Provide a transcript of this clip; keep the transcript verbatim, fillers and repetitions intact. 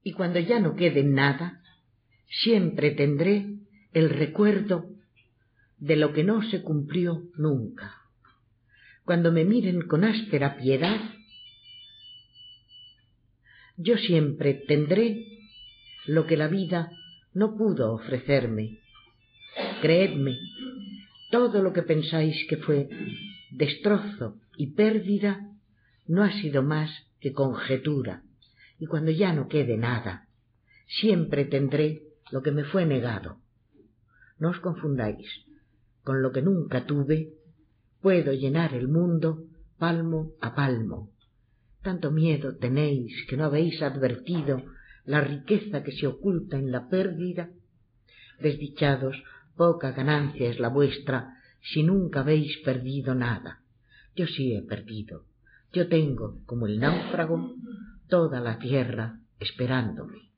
Y cuando ya no quede nada, siempre tendré el recuerdo de lo que no se cumplió nunca. Cuando me miren con áspera piedad, yo siempre tendré lo que la vida no pudo ofrecerme. Creedme, todo lo que pensáis que fue destrozo y pérdida no ha sido más que conjetura, y cuando ya no quede nada, siempre tendré lo que me fue negado. No os confundáis, con lo que nunca tuve, puedo llenar el mundo palmo a palmo. Tanto miedo tenéis que no habéis advertido la riqueza que se oculta en la pérdida. Desdichados, poca ganancia es la vuestra si nunca habéis perdido nada. Yo sí he perdido. Yo tengo, como el náufrago, toda la tierra esperándome.